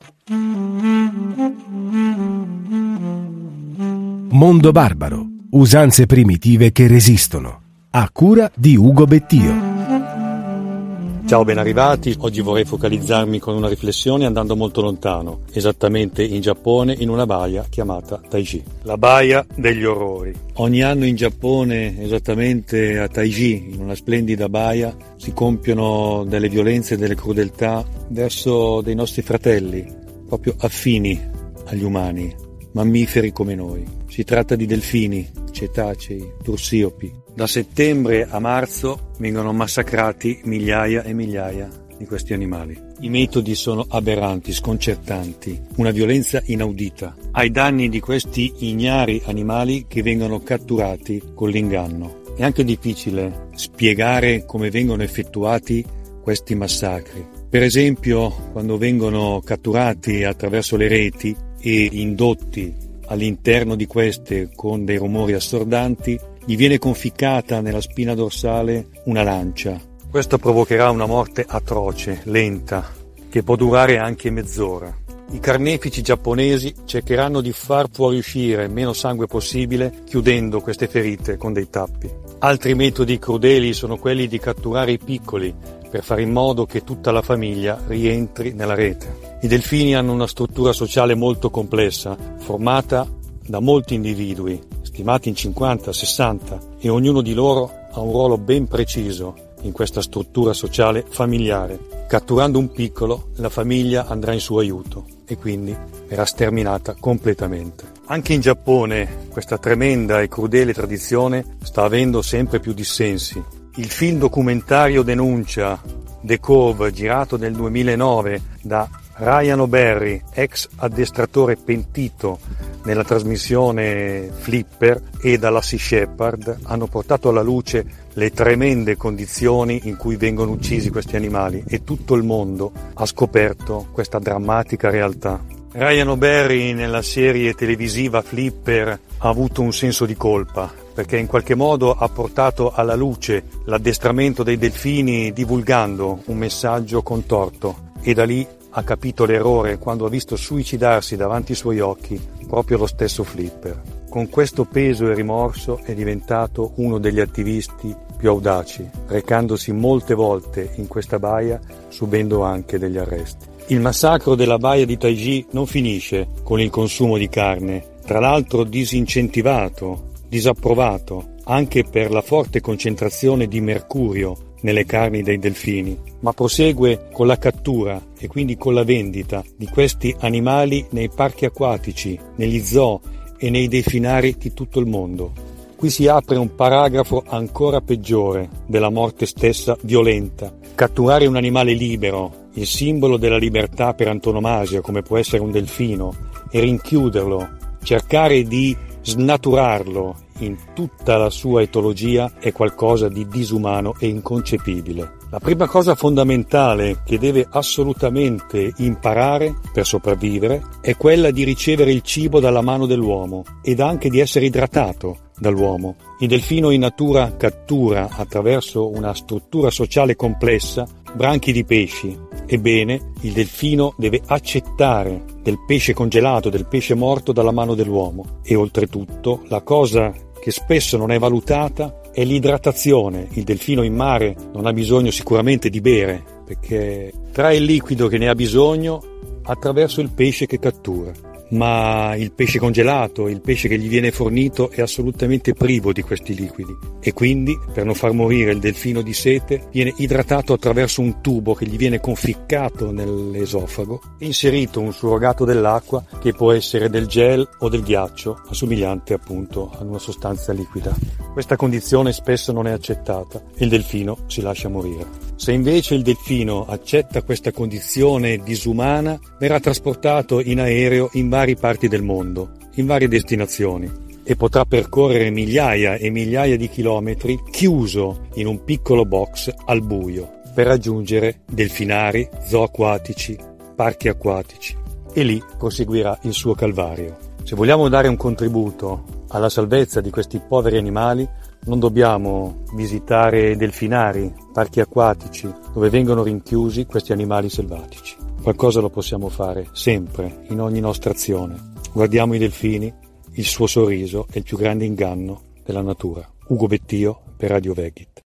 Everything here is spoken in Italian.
Mondo barbaro, usanze primitive che resistono, a cura di Ugo Bettio. Ciao, ben arrivati. Oggi vorrei focalizzarmi con una riflessione andando molto lontano, esattamente in Giappone, in una baia chiamata Taiji. La baia degli orrori. Ogni anno in Giappone, esattamente a Taiji, in una splendida baia, si compiono delle violenze e delle crudeltà verso dei nostri fratelli, proprio affini agli umani, mammiferi come noi. Si tratta di delfini, cetacei, tursiopi. Da settembre a marzo vengono massacrati migliaia e migliaia di questi animali. I metodi sono aberranti, sconcertanti, una violenza inaudita, ai danni di questi ignari animali che vengono catturati con l'inganno. È anche difficile spiegare come vengono effettuati questi massacri. Per esempio, quando vengono catturati attraverso le reti e indotti all'interno di queste con dei rumori assordanti, gli viene conficcata nella spina dorsale una lancia. Questo provocherà una morte atroce, lenta, che può durare anche mezz'ora. I carnefici giapponesi cercheranno di far fuoriuscire meno sangue possibile chiudendo queste ferite con dei tappi. Altri metodi crudeli sono quelli di catturare i piccoli per fare in modo che tutta la famiglia rientri nella rete. I delfini hanno una struttura sociale molto complessa, formata da molti individui, stimati in 50-60, e ognuno di loro ha un ruolo ben preciso in questa struttura sociale familiare. Catturando un piccolo, la famiglia andrà in suo aiuto e quindi verrà sterminata completamente. Anche in Giappone questa tremenda e crudele tradizione sta avendo sempre più dissensi. Il film documentario denuncia The Cove, girato nel 2009 da Ryan O'Barry, ex addestratore pentito nella trasmissione Flipper, e da Lassie Shepard, hanno portato alla luce le tremende condizioni in cui vengono uccisi questi animali, e tutto il mondo ha scoperto questa drammatica realtà. Ryan O'Barry nella serie televisiva Flipper ha avuto un senso di colpa, perché in qualche modo ha portato alla luce l'addestramento dei delfini divulgando un messaggio contorto, e da lì ha capito l'errore quando ha visto suicidarsi davanti ai suoi occhi proprio lo stesso Flipper. Con questo peso e rimorso è diventato uno degli attivisti più audaci, recandosi molte volte in questa baia, subendo anche degli arresti. Il massacro della baia di Taiji non finisce con il consumo di carne, tra l'altro disincentivato, disapprovato, anche per la forte concentrazione di mercurio nelle carni dei delfini, ma prosegue con la cattura e quindi con la vendita di questi animali nei parchi acquatici, negli zoo e nei delfinari di tutto il mondo. Qui si apre un paragrafo ancora peggiore della morte stessa violenta. Catturare un animale libero, il simbolo della libertà per antonomasia come può essere un delfino, e rinchiuderlo, cercare di snaturarlo in tutta la sua etologia, è qualcosa di disumano e inconcepibile. La prima cosa fondamentale che deve assolutamente imparare per sopravvivere è quella di ricevere il cibo dalla mano dell'uomo ed anche di essere idratato dall'uomo. Il delfino in natura cattura, attraverso una struttura sociale complessa, branchi di pesci. Ebbene, il delfino deve accettare del pesce congelato, del pesce morto dalla mano dell'uomo. E oltretutto, la cosa che spesso non è valutata è l'idratazione. Il delfino in mare non ha bisogno sicuramente di bere, perché trae il liquido che ne ha bisogno attraverso il pesce che cattura. Ma il pesce congelato, il pesce che gli viene fornito, è assolutamente privo di questi liquidi, e quindi, per non far morire il delfino di sete, viene idratato attraverso un tubo che gli viene conficcato nell'esofago e inserito un surrogato dell'acqua, che può essere del gel o del ghiaccio, assomigliante appunto ad una sostanza liquida. Questa condizione spesso non è accettata e il delfino si lascia morire. Se invece il delfino accetta questa condizione disumana, verrà trasportato in aereo in varie parti del mondo, in varie destinazioni, e potrà percorrere migliaia e migliaia di chilometri chiuso in un piccolo box al buio per raggiungere delfinari, zoo acquatici, parchi acquatici, e lì proseguirà il suo calvario. Se vogliamo dare un contributo alla salvezza di questi poveri animali, non dobbiamo visitare delfinari, parchi acquatici, dove vengono rinchiusi questi animali selvatici. qualcosa lo possiamo fare, sempre, in ogni nostra azione. Guardiamo i delfini, il suo sorriso è il più grande inganno della natura. Ugo Bettio per Radio Vegit.